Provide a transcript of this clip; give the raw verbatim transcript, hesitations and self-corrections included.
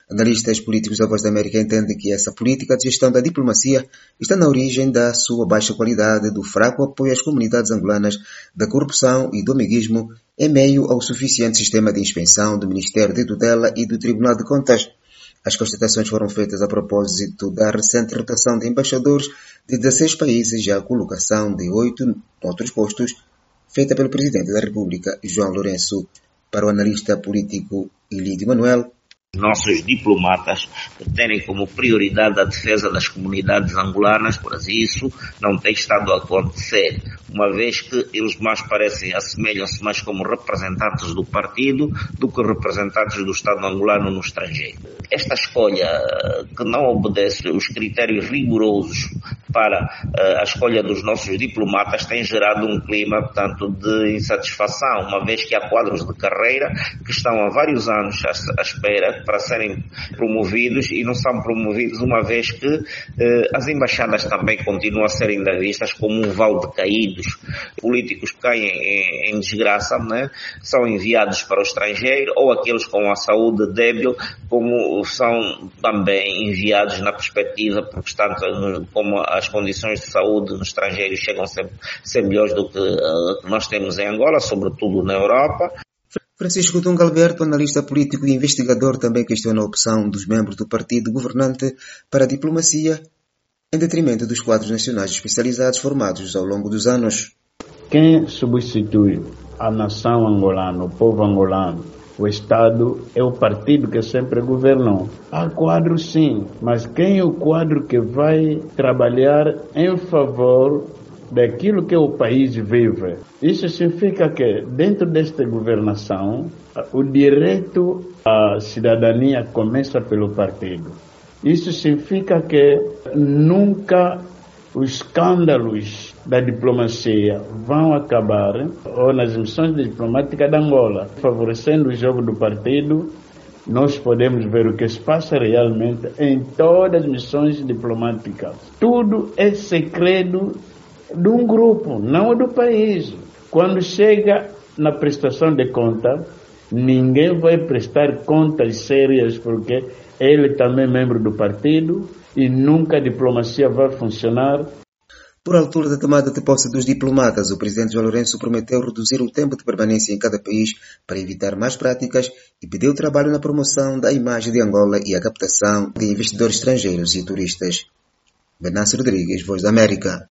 Analistas políticos da Voz da América entendem que essa política de gestão da diplomacia está na origem da sua baixa qualidade, do fraco apoio às comunidades angolanas, da corrupção e do amiguismo, em meio ao suficiente sistema de inspeção do Ministério de Tutela e do Tribunal de Contas. As constatações foram feitas a propósito da recente rotação de embaixadores de dezesseis países e a colocação de oito outros postos, feita pelo Presidente da República, João Lourenço. Para o analista político Ilídio Manuel, nossos diplomatas terem como prioridade a defesa das comunidades angolanas, mas isso não tem estado a acontecer, uma vez que eles mais parecem, assemelham-se mais como representantes do partido do que representantes do Estado angolano no estrangeiro. Esta escolha que não obedece os critérios rigorosos para uh, a escolha dos nossos diplomatas tem gerado um clima, tanto de insatisfação, uma vez que há quadros de carreira que estão há vários anos à, à espera para serem promovidos e não são promovidos, uma vez que uh, as embaixadas também continuam a ser ainda vistas como um val de caídos. Políticos que caem em, em desgraça, né, são enviados para o estrangeiro, ou aqueles com a saúde débil, como são também enviados na perspectiva, porque tanto como as condições de saúde no estrangeiro chegam a ser, ser melhores do que uh, nós temos em Angola, sobretudo na Europa. Francisco Dunga Alberto, analista político e investigador, também questiona a opção dos membros do partido governante para a diplomacia, em detrimento dos quadros nacionais especializados formados ao longo dos anos. Quem substitui a nação angolana, o povo angolano, o Estado, é o partido que sempre governou. Há quadro sim, mas quem é o quadro que vai trabalhar em favor daquilo que o país vive? Isso significa que dentro desta governação, o direito à cidadania começa pelo partido. Isso significa que nunca os escândalos da diplomacia vão acabar, ou nas missões diplomáticas da Angola, favorecendo o jogo do partido. Nós podemos ver o que se passa realmente em todas as missões diplomáticas. Tudo é segredo de um grupo, não do país. Quando chega na prestação de conta, ninguém vai prestar contas sérias, porque ele também é membro do partido e nunca a diplomacia vai funcionar. Por altura da tomada de posse dos diplomatas, o presidente João Lourenço prometeu reduzir o tempo de permanência em cada país para evitar más práticas e pediu trabalho na promoção da imagem de Angola e a captação de investidores estrangeiros e turistas. Benassi Rodrigues, Voz da América.